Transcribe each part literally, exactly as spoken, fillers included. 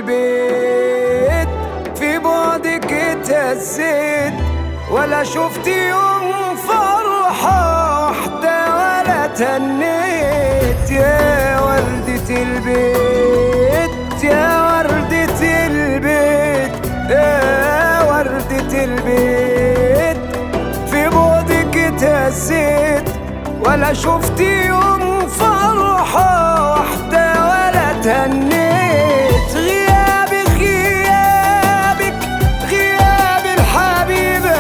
البيت في بعدك اتهزيت، ولا شفت يوم فرحة واحدة ولا تهنيت. يا وردة البيت يا وردة البيت يا وردة البيت في بعدك اتهزيت، ولا شفت يوم فرحة واحدة ولا تهنيت. غيابك غيابك غياب الحبيبة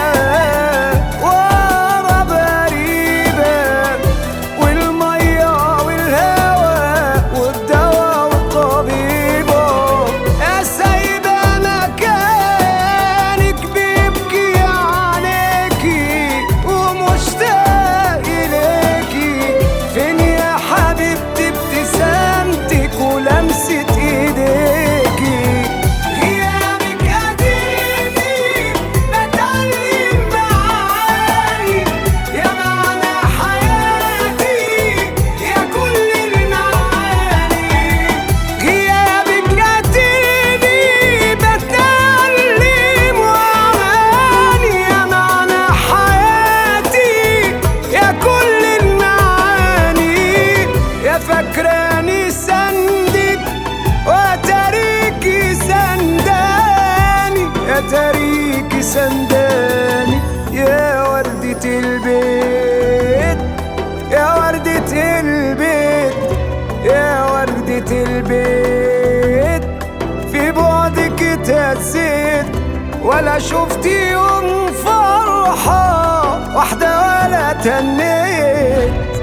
ورا بريبة، والمية والهوى والدوا والطبيبة. يا سايبة مكانك بيبكي عليكي ومشتاق إليكي. فين يا حبيبتي ابتسامتك ولمسة ايديكي؟ غيابك اديني بتعلم معاني يا معنى حياتي يا كل المعاني. غيابك اديني بتعلم معاني يا معنى حياتي يا كل المعاني. يا فاكراني سندك وتاريكي سنداني، يا تاريكي سنداني. يا وردة البيت يا وردة البيت يا وردة البيت في بعدك اتهزيت، ولا شفت يوم فرحة واحدة ولا تهنيت.